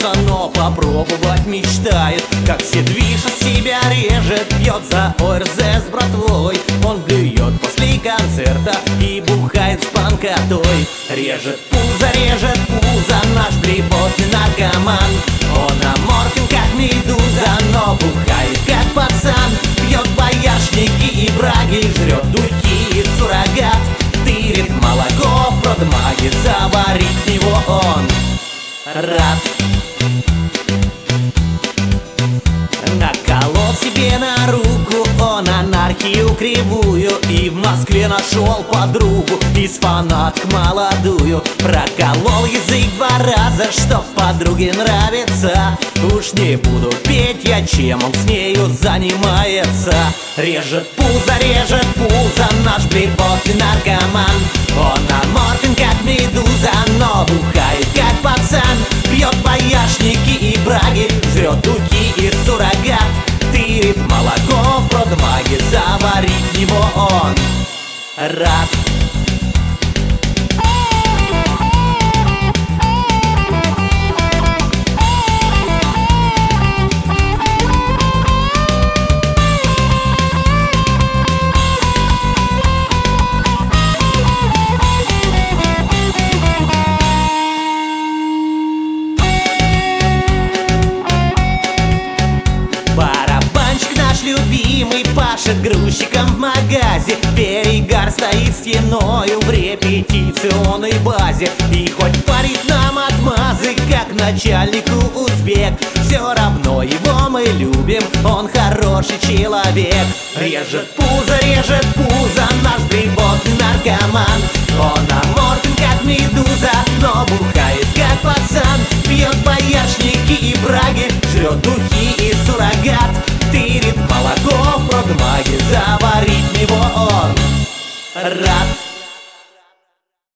пьется, но попробовать мечтает. Как все движет, себя режет, пьет за ОРЗ с братвой. Он блюет после концерта и бухает с панкотой. Режет пузо, наш блевотный наркоман. Он аморфен, как медуза, но бухает, как пацан. Пьет боярышники и браги, жрет духи и суррогат. Тырит молоко в продмаге, заварить в него он рад. Наколол себе на руку он анархию кривую и в Москве нашел подругу, из фанаток молодую. Проколол язык 2 раза, чтоб подруге нравится. Уж не буду петь я, чем он с нею занимается. Режет пузо, наш блевотный наркоман. Он аморфен, как медуза, но бухает, как пацан. Пьет боярышники и браги, жрет духи и суррогат. Тырит молоко в продмаге, заварить в него он рад. Любимый пашет грузчиком в магазе. Перегар стоит стеною в репетиционной базе. И хоть парит нам отмазы, как начальнику узбек, все равно его мы любим, он хороший человек. Режет пузо, наш блевотный наркоман. Он аморфен, как медуза, но бухает, как пацан. Пьет боярышники и браги, жрет духи и суррогат. Тырит молоко в продмаге, заварить в него он рад.